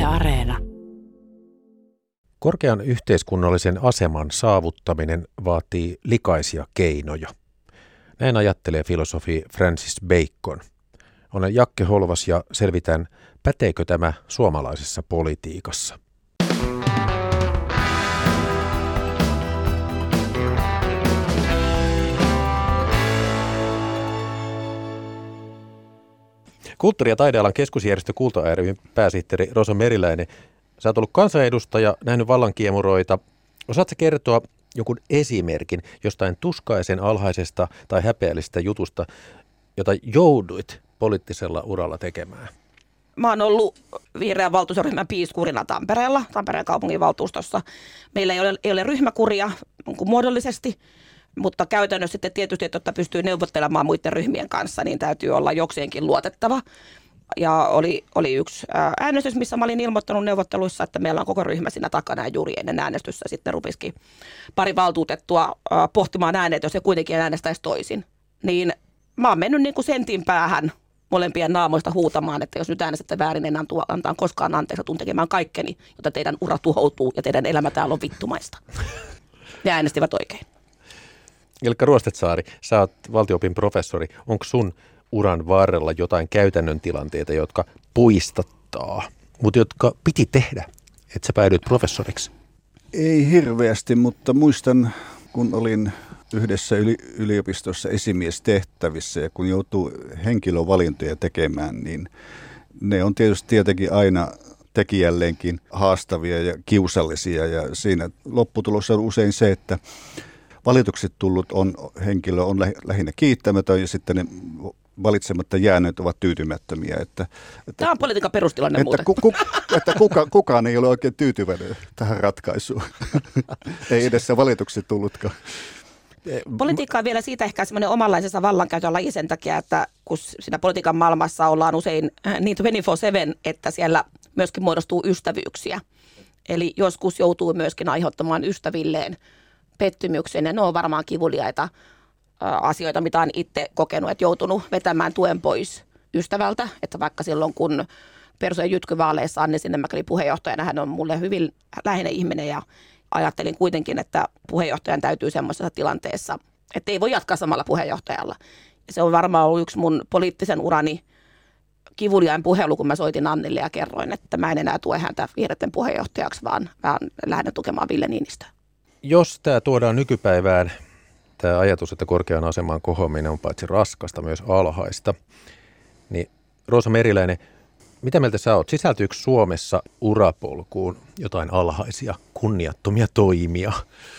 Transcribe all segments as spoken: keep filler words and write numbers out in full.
Areena. Korkean yhteiskunnallisen aseman saavuttaminen vaatii likaisia keinoja. Näin ajattelee filosofi Francis Bacon. Olen Jakke Holvas ja selvitän, päteekö tämä suomalaisessa politiikassa. Kulttuuri- ja taidealan keskusjärjestö Kulta ry:n pääsihteeri Rosa Meriläinen. Sä oot ollut kansanedustaja, nähnyt vallankiemuroita. Osaatko kertoa jonkun esimerkin jostain tuskaisen alhaisesta tai häpeällisestä jutusta, jota jouduit poliittisella uralla tekemään? Mä oon ollut vihreän valtuustoryhmän piiskurina Tampereella, Tampereen kaupunginvaltuustossa. Meillä ei ole, ei ole ryhmäkuria muodollisesti, mutta käytännössä sitten tietysti, että pystyy neuvottelemaan muiden ryhmien kanssa, niin täytyy olla jokseenkin luotettava. Ja oli, oli yksi äänestys, missä mä olin ilmoittanut neuvotteluissa, että meillä on koko ryhmä siinä takana ja juuri ennen äänestyssä sitten rupisikin pari valtuutettua pohtimaan ääneet, jos se kuitenkin äänestäisi toisin. Niin mä oon mennyt niin kuin sentin päähän molempien naamoista huutamaan, että jos nyt äänestätte väärin, en antaa koskaan anteeksi, tuun tekemään kaikkeni, jotta teidän ura tuhoutuu ja teidän elämä täällä on vittumaista. Ne äänestivät oikein. Ilkka Ruostetsaari, sä oot valtio-opin professori. Onko sun uran varrella jotain käytännön tilanteita, jotka poistattaa, mutta jotka piti tehdä, että sä päädyit professoriksi? Ei hirveästi, mutta muistan, kun olin yhdessä yli, yliopistossa esimiestehtävissä ja kun joutuu henkilövalintoja tekemään, niin ne on tietysti tietenkin aina tekijälleenkin haastavia ja kiusallisia ja siinä lopputulos on usein se, että valitukset tullut on, henkilö on lähinnä kiittämätön ja sitten ne valitsematta jääneet ovat tyytymättömiä. Että, että, Tämä on politiikan perustilanne että, muuten. ku, ku, että kuka, kukaan ei ole oikein tyytyväinen tähän ratkaisuun. Ei edes se valitukset tullutkaan. Politiikka on vielä siitä ehkä semmoinen omanlaisessa vallankäytön laji sen takia, että kun siinä politiikan maailmassa ollaan usein niin kaksikymmentäneljä seitsemän, että siellä myöskin muodostuu ystävyyksiä. Eli joskus joutuu myöskin aiheuttamaan ystävilleen pettymyksen ja ne on varmaan kivuliaita asioita, mitä olen itse kokenut, että joutunut vetämään tuen pois ystävältä, että vaikka silloin kun Persu- ja Jytky-vaaleissa Anni Sinnemäki oli puheenjohtajana, hän on mulle hyvin läheinen ihminen ja ajattelin kuitenkin, että puheenjohtajan täytyy semmoisessa tilanteessa, että ei voi jatkaa samalla puheenjohtajalla. Ja se on varmaan ollut yksi mun poliittisen urani kivuliain puhelu, kun mä soitin Annille ja kerroin, että mä en enää tue häntä vihreiden puheenjohtajaksi, vaan, vaan lähden tukemaan Ville Niinistöä. Jos tämä tuodaan nykypäivään, tämä ajatus, että korkean aseman kohoaminen on paitsi raskasta, myös alhaista, niin Rosa Meriläinen, mitä mieltä sä oot? Sisältyykö Suomessa urapolkuun jotain alhaisia, kunniattomia toimia?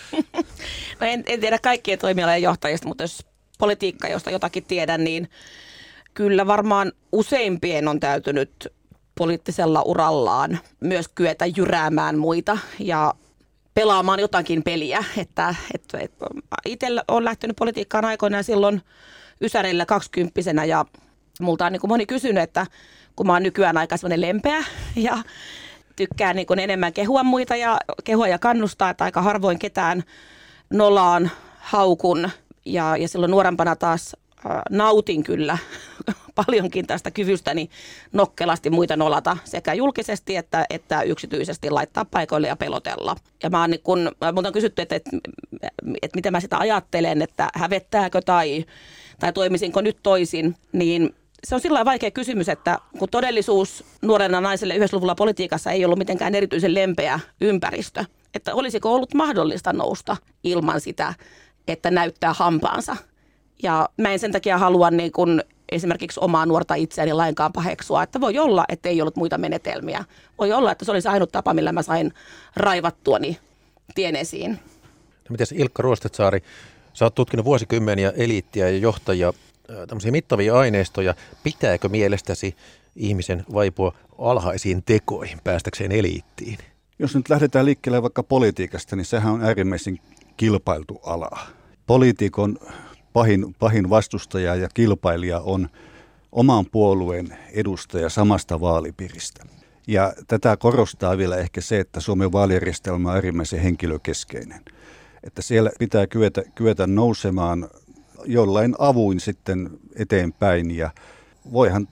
No en, en tiedä kaikkien toimialojen johtajista, mutta jos politiikka, josta jotakin tiedän, niin kyllä varmaan useimpien on täytynyt poliittisella urallaan myös kyetä jyräämään muita ja pelaamaan jotakin peliä. Että, että, että itsellä olen lähtenyt politiikkaan aikoinaan silloin ysärillä kaksikymppisenä ja multa on niin kuin moni kysynyt, että kun mä oon nykyään aika sellainen lempeä ja tykkään niin kuin enemmän kehua muita ja kehua ja kannustaa, että aika harvoin ketään nolaan, haukun ja, ja silloin nuorempana taas äh, nautin kyllä paljonkin tästä kyvystäni nokkelasti muita nolata sekä julkisesti että, että yksityisesti laittaa paikoille ja pelotella. Ja mä oon niin kun, multa on kysytty, että, että, että miten mä sitä ajattelen, että hävettääkö tai, tai toimisinko nyt toisin, niin se on sillä vaikea kysymys, että kun todellisuus nuorena naiselle yhdeksänkymmentäluvulla politiikassa ei ollut mitenkään erityisen lempeä ympäristö, että olisiko ollut mahdollista nousta ilman sitä, että näyttää hampaansa. Ja mä en sen takia halua niin kun esimerkiksi omaa nuorta itseäni lainkaan paheksua, että voi olla, että ei ollut muita menetelmiä. Voi olla, että se olisi ainut tapa, millä mä sain raivattuani tien esiin. No mites Ilkka Ruostetsaari, sä oot tutkinut vuosikymmeniä eliittiä ja johtajia, tämmöisiä mittavia aineistoja. Pitääkö mielestäsi ihmisen vaipua alhaisiin tekoihin päästäkseen eliittiin? Jos nyt lähdetään liikkeelle vaikka politiikasta, niin sehän on äärimmäisen kilpailtu ala. Poliitikon pahin, pahin vastustaja ja kilpailija on oman puolueen edustaja samasta vaalipiiristä. Ja tätä korostaa vielä ehkä se, että Suomen vaalijärjestelmä on äärimmäisen henkilökeskeinen. Että siellä pitää kyetä, kyetä nousemaan jollain avuin sitten eteenpäin ja voihan tulla,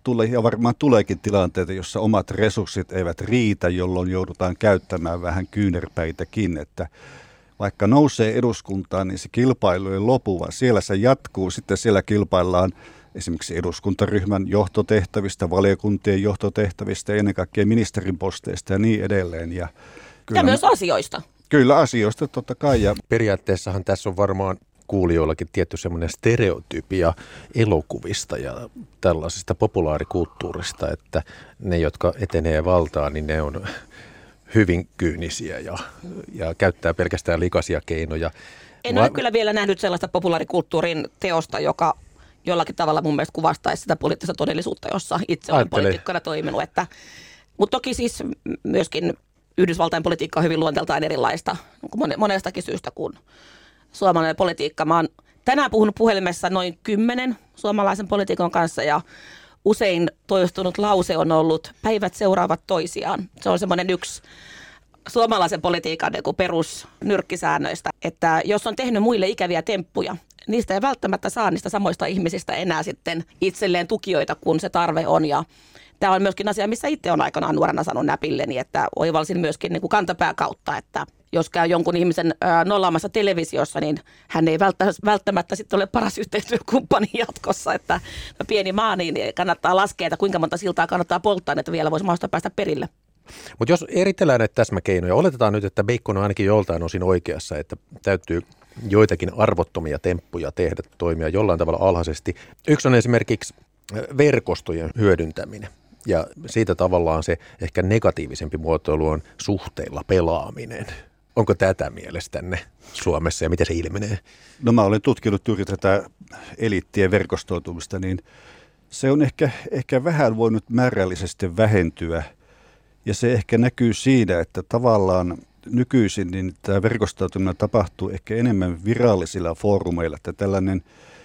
tulla ja varmaan tuleekin tilanteita, jossa omat resurssit eivät riitä, jolloin joudutaan käyttämään vähän kyynärpäitäkin, että vaikka nousee eduskuntaan, niin se kilpailu ei lopu, vaan siellä se jatkuu. Sitten siellä kilpaillaan esimerkiksi eduskuntaryhmän johtotehtävistä, valiokuntien johtotehtävistä ja ennen kaikkea ministerin posteista ja niin edelleen. Ja, kyllä, ja myös asioista. Kyllä asioista totta kai. Ja periaatteessahan tässä on varmaan kuulijoillakin tietty semmoinen stereotypia elokuvista ja tällaisesta populaarikulttuurista, että ne, jotka etenee valtaan, niin ne on hyvin kyynisiä ja, ja käyttää pelkästään likaisia keinoja. En Va- ole kyllä vielä nähnyt sellaista populaarikulttuurin teosta, joka jollakin tavalla mun mielestä kuvastaisi sitä poliittista todellisuutta, jossa itse olen poliitikkona toiminut. Että, mutta toki siis myöskin Yhdysvaltain politiikka on hyvin luonteeltaan erilaista monestakin syystä kuin suomalainen politiikka. Mä oon tänään puhunut puhelimessa noin kymmenen suomalaisen poliitikon kanssa ja usein toistunut lause on ollut päivät seuraavat toisiaan. Se on semmoinen yksi suomalaisen politiikan perusnyrkkisäännöistä, että jos on tehnyt muille ikäviä temppuja, niistä ei välttämättä saa niistä samoista ihmisistä enää sitten itselleen tukijoita, kun se tarve on. Ja tämä on myöskin asia, missä itse on aikanaan nuorena sanonut näpilleni, että oivalsin myöskin niin kuin kantapää kautta, että jos käy jonkun ihmisen ää, nollaamassa televisiossa, niin hän ei välttämättä sitten ole paras yhteistyökumppani jatkossa, että pieni maa, niin kannattaa laskea, että kuinka monta siltaa kannattaa polttaa, että vielä voisi mahdollista päästä perille. Mutta jos eritellään näitä täsmäkeinoja, oletetaan nyt, että Bacon on ainakin joltain osin oikeassa, että täytyy joitakin arvottomia temppuja tehdä, toimia jollain tavalla alhaisesti. Yksi on esimerkiksi verkostojen hyödyntäminen. Ja siitä tavallaan se ehkä negatiivisempi muotoilu on suhteilla pelaaminen. Onko tätä mielestänne Suomessa ja miten se ilmenee? No mä olen tutkinut juuri tätä eliittien verkostoitumista, niin se on ehkä, ehkä vähän voinut määrällisesti vähentyä. Ja se ehkä näkyy siinä, että tavallaan nykyisin niin tämä verkostoituminen tapahtuu ehkä enemmän virallisilla foorumeilla, että tällainen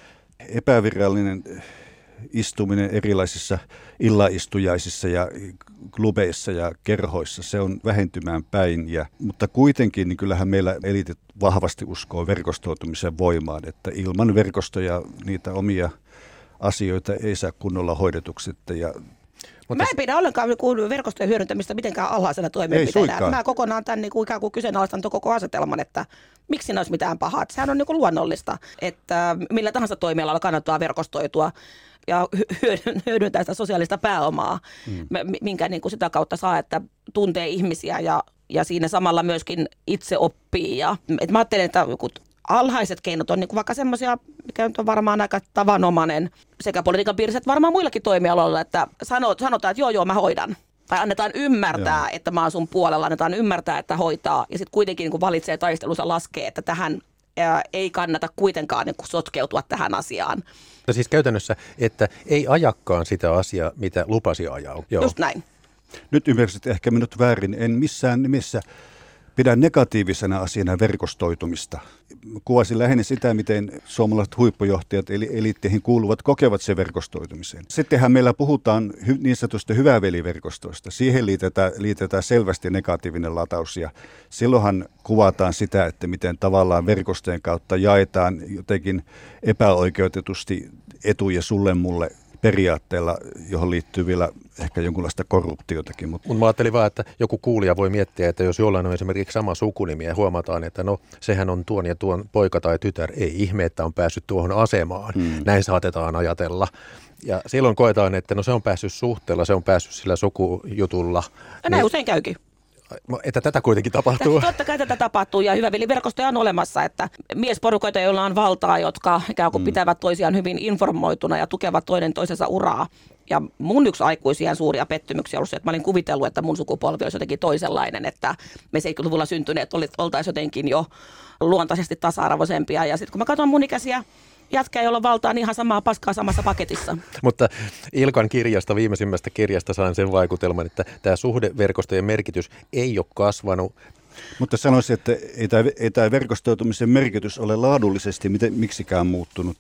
epävirallinen istuminen erilaisissa illaistujaisissa ja klubeissa ja kerhoissa, se on vähentymään päin. Ja, mutta kuitenkin niin kyllähän meillä eliitit vahvasti uskoo verkostoitumisen voimaan, että ilman verkostoja niitä omia asioita ei saa kunnolla hoidetuksi. Ja Mä en pidä ollenkaan verkostojen hyödyntämistä mitenkään alhaisena toimenpiteenä. Mä kokonaan tämän niin kuin ikään kuin kyseenalaistan koko asetelman, että miksi siinä olisi mitään pahaa. Sehän on niin kuin luonnollista, että millä tahansa toimialalla kannattaa verkostoitua ja hyödyntää sitä sosiaalista pääomaa, mm. minkä niin kuin sitä kautta saa, että tuntee ihmisiä ja, ja siinä samalla myöskin itse oppii. Ja, et mä ajattelen, että alhaiset keinot on niin kuin vaikka semmoisia, mikä on varmaan aika tavanomainen sekä politiikan piirissä että varmaan muillakin toimialoilla, että sanotaan, että joo joo mä hoidan. Tai annetaan ymmärtää, joo. että mä oon sun puolella, annetaan ymmärtää, että hoitaa. Ja sitten kuitenkin niin kuin valitsee taistelussa laskee, että tähän ää, ei kannata kuitenkaan niin kuin sotkeutua tähän asiaan. No siis käytännössä, että ei ajakkaan sitä asiaa, mitä lupasi ajaa. Joo. Just näin. Nyt ymmärsit ehkä minut väärin. En missään nimessä pidän negatiivisena asiana verkostoitumista. Kuvasin lähinnä sitä, miten suomalaiset huippujohtajat eli eliitteihin kuuluvat kokevat se verkostoitumisen. Sittenhän meillä puhutaan hy, niin sanotusta hyväveliverkostoista. Siihen liitetään, liitetään selvästi negatiivinen lataus ja silloinhan kuvataan sitä, että miten tavallaan verkostojen kautta jaetaan jotenkin epäoikeutetusti etuja sulle mulle periaatteella, johon liittyy vielä ehkä jonkunlaista korruptiotakin. Mutta mä ajattelin vaan, että joku kuulija voi miettiä, että jos jollain on esimerkiksi sama sukunimi ja huomataan, että no sehän on tuon ja tuon poika tai tytär, ei ihme, että on päässyt tuohon asemaan. Hmm. Näin saatetaan ajatella. Ja silloin koetaan, että no se on päässyt suhteella, se on päässyt sillä sukujutulla. Ja näin niin usein käykin. Että tätä kuitenkin tapahtuu. Totta kai tätä tapahtuu ja hyväveliverkostoja on olemassa, että miesporukoita, joilla on valtaa, jotka ikään kuin pitävät toisiaan hyvin informoituna ja tukevat toinen toisensa uraa. Ja mun yksi aikuisien suuria pettymyksiä on ollut se, että mä olin kuvitellut, että mun sukupolvi olisi jotenkin toisenlainen, että me seitsemänkymmentäluvulla syntyneet oltaisiin jotenkin jo luontaisesti tasa-arvoisempia. Ja sitten kun mä katson mun ikäisiä jätkää, jolla on valtaa, niin ihan samaa paskaa samassa paketissa. Mutta Ilkan kirjasta, viimeisimmästä kirjasta sain sen vaikutelman, että tämä suhdeverkostojen merkitys ei ole kasvanut. Mutta sanoisin, että ei tämä, ei tämä verkostoitumisen merkitys ole laadullisesti miten, miksikään muuttunut.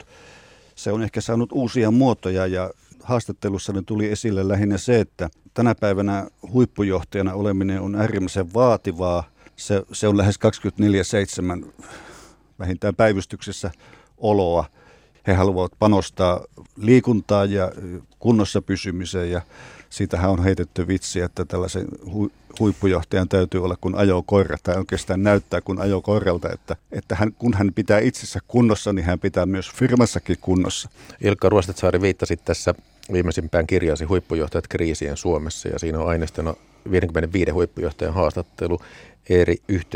Se on ehkä saanut uusia muotoja ja haastattelussa tuli esille lähinnä se, että tänä päivänä huippujohtajana oleminen on äärimmäisen vaativaa. Se, se on lähes kaksikymmentäneljä seitsemän vähintään päivystyksessä oloa. he haluavat panostaa liikuntaan ja kunnossa pysymiseen ja siitähän on heitetty vitsi, että tällaisen hu- huippujohtajan täytyy olla kun ajokoira, tai oikeastaan näyttää kun ajokoiralta, että, että hän, kun hän pitää itsensä kunnossa, niin hän pitää myös firmassakin kunnossa. Ilkka Ruostetsaari viittasi tässä viimeisimpään kirjaasi Huippujohtajat kriisien Suomessa, ja siinä on aineistona viisikymmentäviisi huippujohtajan haastattelu eri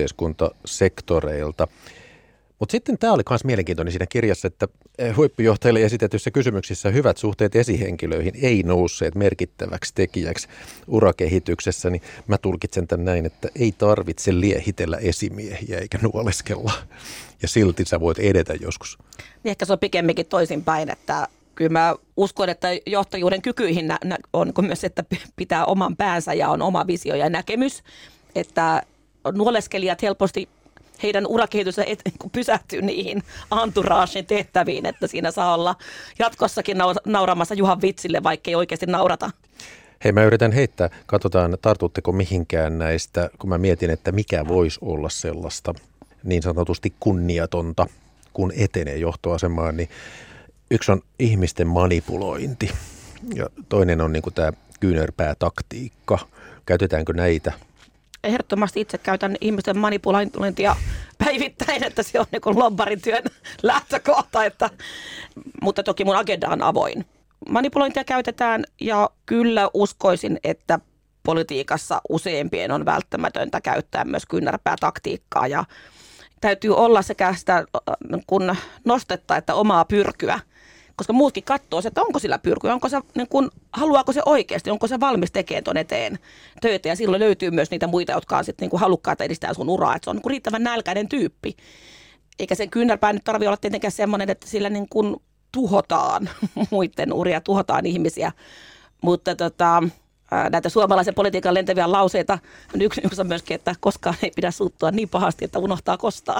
yhteiskuntasektoreilta. Mutta sitten tämä oli myös mielenkiintoinen siinä kirjassa, että huippujohtajille esitetyissä kysymyksissä hyvät suhteet esihenkilöihin ei nousseet merkittäväksi tekijäksi urakehityksessä, niin mä tulkitsen tämän näin, että ei tarvitse liehitellä esimiehiä eikä nuoleskella, ja silti sä voit edetä joskus. Niin ehkä se on pikemminkin toisinpäin, että kyllä mä uskon, että johtajuuden kykyihin on myös, että pitää oman päänsä ja on oma visio ja näkemys, että nuoleskelijat helposti heidän urakehitys pysähtyy niihin entouragen tehtäviin, että siinä saa olla jatkossakin nauramassa Juhan vitsille, vaikka ei oikeasti naurata. Hei, mä yritän heittää, katsotaan tartutteko mihinkään näistä, kun mä mietin, että mikä voisi olla sellaista niin sanotusti kunniatonta, kun etenee johtoasemaan, niin yksi on ihmisten manipulointi ja toinen on niin kuin tämä kyynärpäätaktiikka. Käytetäänkö näitä? Ehdottomasti itse käytän ihmisten manipulointia päivittäin, että se on niin kuin lobbarityön lähtökohta, että, mutta toki mun agenda on avoin. Manipulointia käytetään ja kyllä uskoisin, että politiikassa useimpien on välttämätöntä käyttää myös kyynärpäätaktiikkaa ja täytyy olla sekä sitä kun nostetta että omaa pyrkyä, koska muutkin katsoo, että onko sillä pyrkyä, onko se, niin kun, haluaako se oikeasti, onko se valmis tekemään tuon eteen töitä ja silloin löytyy myös niitä muita, jotka on sitten niin halukkaita edistää sun uraa, että se on niin riittävän nälkäinen tyyppi. Eikä sen kyynärpää nyt tarvitse olla tietenkään semmoinen, että sillä niin kun tuhotaan muiden uria, tuhotaan ihmisiä, mutta tota, näitä suomalaisen politiikan lentäviä lauseita on yksi, yksi on myöskin, että koskaan ei pidä suuttua niin pahasti, että unohtaa kostaa.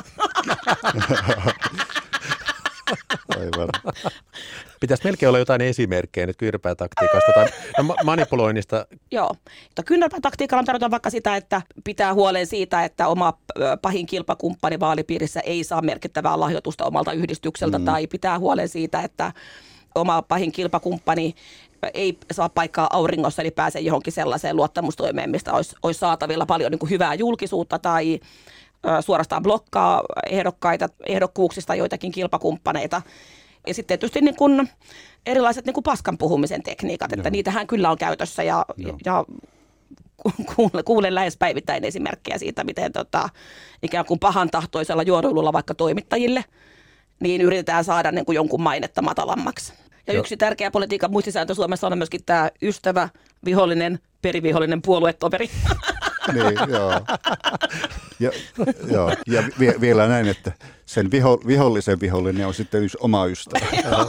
Aivan. Pitäisi melkein olla jotain esimerkkejä nyt kyynärpäätaktiikasta tai no, manipuloinnista. Joo. Kyynärpäätaktiikalla tarkoitan vaikka sitä, että pitää huolen siitä, että oma pahin kilpakumppani vaalipiirissä ei saa merkittävää lahjoitusta omalta yhdistykseltä mm. tai pitää huolen siitä, että oma pahin kilpakumppani ei saa paikkaa auringossa, eli pääsee johonkin sellaiseen luottamustoimeen, mistä olisi, olisi saatavilla paljon niin kuin hyvää julkisuutta tai suorastaan blokkaa ehdokkaita, ehdokkuuksista joitakin kilpakumppaneita. Ja sitten tietysti niin kuin erilaiset niin kuin paskan puhumisen tekniikat, että Joo. niitähän kyllä on käytössä ja, ja kuulen, kuulen lähes päivittäin esimerkkejä siitä, miten tota, ikään kuin pahantahtoisella juoruilulla vaikka toimittajille, niin yritetään saada niin kuin jonkun mainetta matalammaksi. Ja Joo. yksi tärkeä politiikan muistisääntö Suomessa on myöskin tämä ystävä, vihollinen, perivihollinen, puoluetoveri. Niin, joo. Ja, joo. ja vie, vielä näin, että sen viho, vihollisen vihollinen on sitten yksi oma ystävä.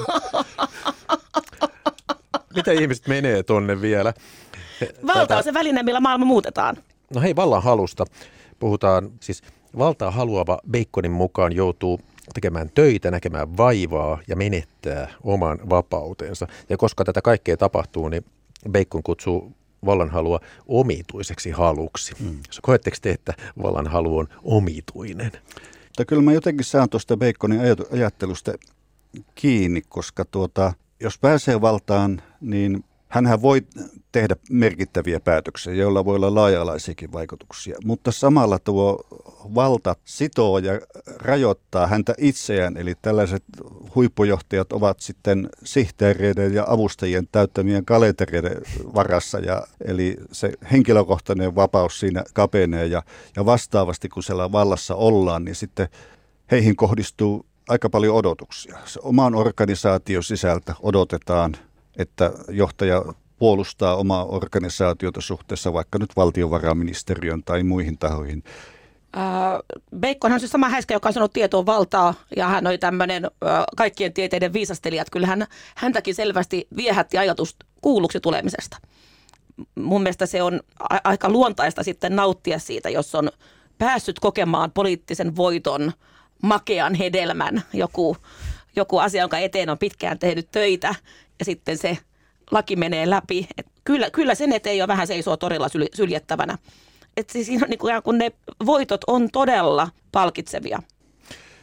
Mitä ihmiset menee tonne vielä? Valta on se väline, millä maailma muutetaan. No hei, vallan halusta. Puhutaan siis valtaa haluava Baconin mukaan joutuu tekemään töitä, näkemään vaivaa ja menettää oman vapautensa. Ja koska tätä kaikkea tapahtuu, niin Bacon kutsuu vallanhalua omituiseksi haluksi. Mm. Koetteko te, että vallanhalu on omituinen? Mutta kyllä mä jotenkin saan tuosta Baconin ajattelusta kiinni, koska tuota, jos pääsee valtaan, niin hänhän voi tehdä merkittäviä päätöksiä, joilla voi olla laaja-alaisiakin vaikutuksia, mutta samalla tuo valta sitoo ja rajoittaa häntä itseään, eli tällaiset huippujohtajat ovat sitten sihteereiden ja avustajien täyttämien kalentereiden varassa, ja, eli se henkilökohtainen vapaus siinä kapenee, ja, ja vastaavasti kun siellä vallassa ollaan, niin sitten heihin kohdistuu aika paljon odotuksia. Se oman organisaation sisältä odotetaan, että johtaja puolustaa omaa organisaatiota suhteessa vaikka nyt valtiovarainministeriön tai muihin tahoihin. Bacon on se sama häiskä, joka on sanonut tietoon valtaa, ja hän oli tämmöinen äh, kaikkien tieteiden viisastelija. Kyllähän häntäkin selvästi viehätti ajatus kuulluksi tulemisesta. Mun mielestä se on a- aika luontaista sitten nauttia siitä, jos on päässyt kokemaan poliittisen voiton, makean hedelmän, joku, joku asia, jonka eteen on pitkään tehnyt töitä, ja sitten se laki menee läpi. Et kyllä, kyllä sen eteen jo vähän seisoo torilla syl- syljettävänä. Että siis siinä on niin kuin, kun ne voitot on todella palkitsevia.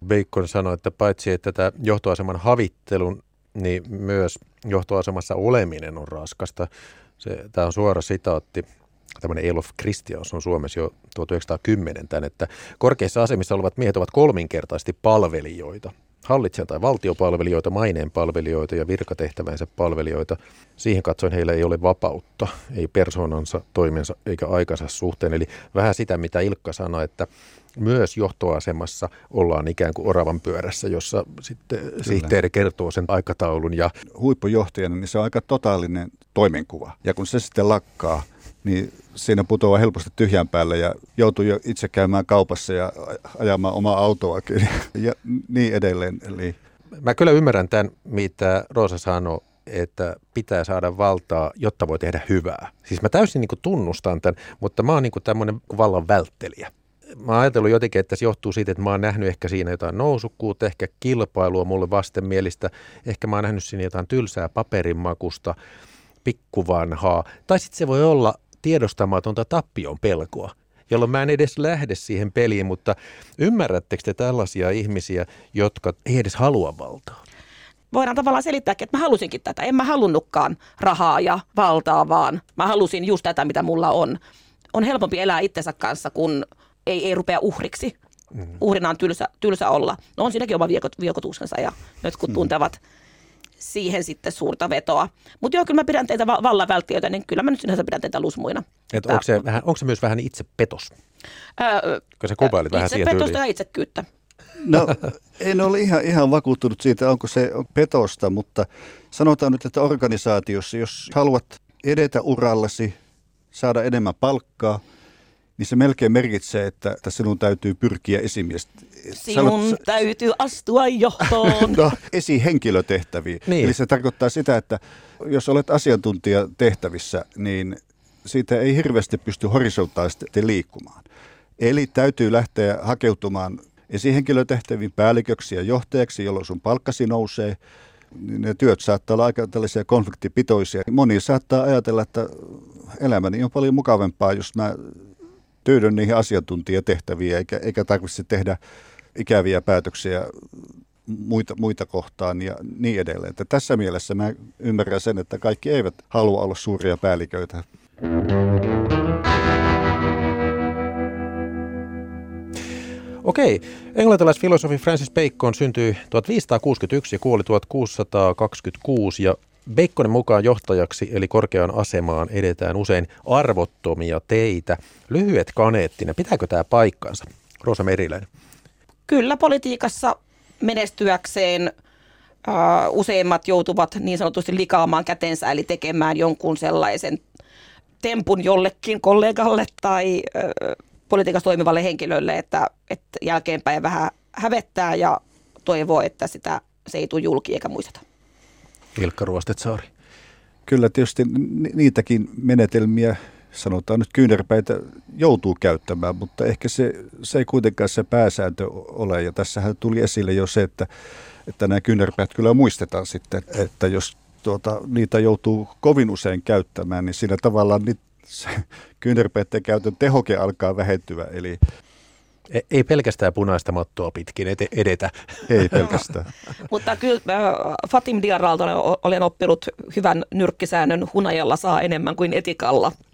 Bacon sanoi, että paitsi että tämä johtoaseman havittelun, niin myös johtoasemassa oleminen on raskasta. Se, tämä on suora sitaatti. Tämmöinen Elof Christians on Suomessa jo tuhatyhdeksänsataakymmenen tämän, että korkeissa asemissa olevat miehet ovat kolminkertaisesti palvelijoita. Hallitsijan tai valtiopalvelijoita, maineen palvelijoita ja virkatehtävänsä palvelijoita. Siihen katsoen heillä ei ole vapautta, ei persoonansa, toimensa eikä aikansa suhteen. Eli vähän sitä, mitä Ilkka sanoi, että myös johtoasemassa ollaan ikään kuin oravan pyörässä, jossa sitten Kyllä. sihteeri kertoo sen aikataulun. Ja huippujohtajana niin se on aika totaalinen toimenkuva. Ja kun se sitten lakkaa, niin siinä putoaa helposti tyhjän päälle ja joutuu jo itse käymään kaupassa ja ajamaan omaa autoakin ja niin edelleen. Eli mä kyllä ymmärrän tämän, mitä Roosa sanoi, että pitää saada valtaa, jotta voi tehdä hyvää. Siis mä täysin niin kuin tunnustan tämän, mutta mä oon niin kuin tämmöinen vallan välttelijä. Mä oon ajatellut jotenkin, että se johtuu siitä, että mä oon nähnyt ehkä siinä jotain nousukkuutta, ehkä kilpailua mulle vastenmielistä, ehkä mä oon nähnyt siinä jotain tylsää paperinmakusta, pikkuvanhaa, tai sitten se voi olla tiedostamatonta tappion pelkoa, jolloin mä en edes lähde siihen peliin, mutta ymmärrättekö te tällaisia ihmisiä, jotka ei edes halua valtaa? Voidaan tavallaan selittää, että mä halusinkin tätä. En mä halunnutkaan rahaa ja valtaa, vaan mä halusin just tätä, mitä mulla on. On helpompi elää itsensä kanssa, kun ei, ei rupea uhriksi. Mm. Uhrina on tylsä, tylsä olla. No on siinäkin oma viekotuksensa ja jotkut mm. tuntevat siihen sitten suurta vetoa. Mutta joo, kyllä mä pidän teitä vallan välttiöitä, niin kyllä mä nyt sinänsä pidän teitä lusmuina. Että onko, se vähän, onko se myös vähän itsepetos? Öö, Kun sä kuvailit vähän siihen tyyliin. Itsepetosta ja itsekyyttä. No, en ole ihan, ihan vakuuttunut siitä, onko se petosta, mutta sanotaan nyt, että organisaatiossa, jos haluat edetä urallasi, saada enemmän palkkaa, niin se melkein merkitsee, että, että sinun täytyy pyrkiä esimies. Sinun Sanot, täytyy astua johtoon. No, esihenkilötehtäviin. Niin. Eli se tarkoittaa sitä, että jos olet asiantuntijatehtävissä, niin siitä ei hirveästi pysty horisontaalisesti liikkumaan. Eli täytyy lähteä hakeutumaan esihenkilötehtäviin päälliköksi ja johtajaksi, jolloin sun palkkasi nousee. Ne työt saattaa olla aika tällaisia konfliktipitoisia. Moni saattaa ajatella, että elämäni on paljon mukavampaa, jos mä tyydyn niihin asiantuntijatehtäviin, eikä, eikä tarvitse tehdä ikäviä päätöksiä muita, muita kohtaan ja niin edelleen. Että tässä mielessä mä ymmärrän sen, että kaikki eivät halua olla suuria päälliköitä. Okei, englantilaisfilosofi Francis Bacon syntyi tuhatviisisataakuusikymmentäyksi ja kuoli tuhatkuusisataakaksikymmentäkuusi ja Baconin mukaan johtajaksi eli korkeaan asemaan edetään usein arvottomia teitä. Lyhyet kaneettina, pitääkö tämä paikkansa? Roosa Meriläinen. Kyllä, politiikassa menestyäkseen uh, useimmat joutuvat niin sanotusti likaamaan kätensä, eli tekemään jonkun sellaisen tempun jollekin kollegalle tai uh, politiikassa toimivalle henkilölle, että, että jälkeenpäin vähän hävettää ja toivoo, että sitä, se ei tule julki eikä muisteta. Ilkka Ruostetsaari. Kyllä tietysti niitäkin menetelmiä, sanotaan nyt kyynärpäitä, joutuu käyttämään, mutta ehkä se, se ei kuitenkaan se pääsääntö ole. Ja tässähän tuli esille jo se, että, että nämä kyynärpäät kyllä muistetaan sitten, että jos tuota, niitä joutuu kovin usein käyttämään, niin siinä tavallaan niitä kyynärpäiden käytön tehoke alkaa vähentyä. Eli ei pelkästään punaista mattoa pitkin edetä. Ei pelkästään. Mutta kyllä Fatim Diarralta olen oppinut hyvän nyrkkisäännön: hunajalla saa enemmän kuin etikalla.